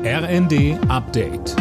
RND Update.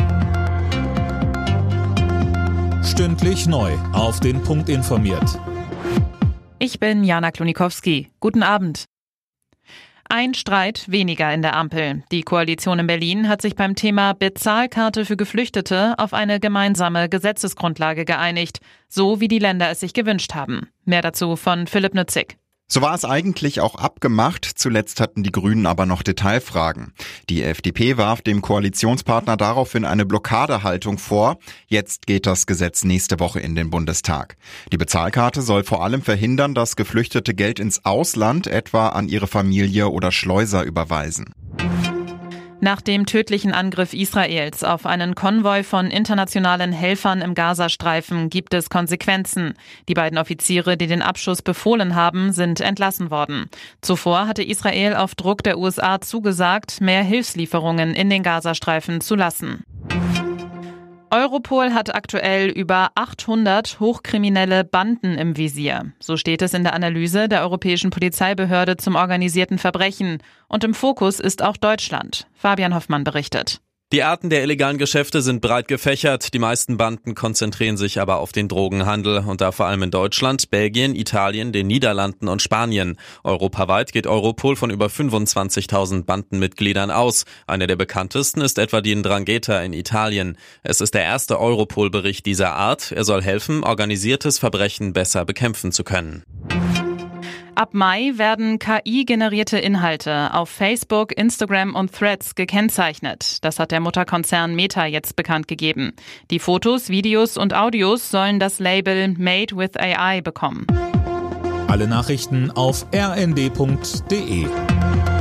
Stündlich neu auf den Punkt informiert. Ich bin Jana Klonikowski. Guten Abend. Ein Streit weniger in der Ampel. Die Koalition in Berlin hat sich beim Thema Bezahlkarte für Geflüchtete auf eine gemeinsame Gesetzesgrundlage geeinigt, so wie die Länder es sich gewünscht haben. Mehr dazu von Philipp Nützig. So war es eigentlich auch abgemacht, zuletzt hatten die Grünen aber noch Detailfragen. Die FDP warf dem Koalitionspartner daraufhin eine Blockadehaltung vor. Jetzt geht das Gesetz nächste Woche in den Bundestag. Die Bezahlkarte soll vor allem verhindern, dass Geflüchtete Geld ins Ausland, etwa an ihre Familie oder Schleuser, überweisen. Nach dem tödlichen Angriff Israels auf einen Konvoi von internationalen Helfern im Gazastreifen gibt es Konsequenzen. Die beiden Offiziere, die den Abschuss befohlen haben, sind entlassen worden. Zuvor hatte Israel auf Druck der USA zugesagt, mehr Hilfslieferungen in den Gazastreifen zu lassen. Europol hat aktuell über 800 hochkriminelle Banden im Visier. So steht es in der Analyse der Europäischen Polizeibehörde zum organisierten Verbrechen. Und im Fokus ist auch Deutschland. Fabian Hoffmann berichtet. Die Arten der illegalen Geschäfte sind breit gefächert. Die meisten Banden konzentrieren sich aber auf den Drogenhandel und da vor allem in Deutschland, Belgien, Italien, den Niederlanden und Spanien. Europaweit geht Europol von über 25.000 Bandenmitgliedern aus. Eine der bekanntesten ist etwa die Ndrangheta in Italien. Es ist der erste Europol-Bericht dieser Art. Er soll helfen, organisiertes Verbrechen besser bekämpfen zu können. Ab Mai werden KI-generierte Inhalte auf Facebook, Instagram und Threads gekennzeichnet. Das hat der Mutterkonzern Meta jetzt bekannt gegeben. Die Fotos, Videos und Audios sollen das Label Made with AI bekommen. Alle Nachrichten auf rnd.de.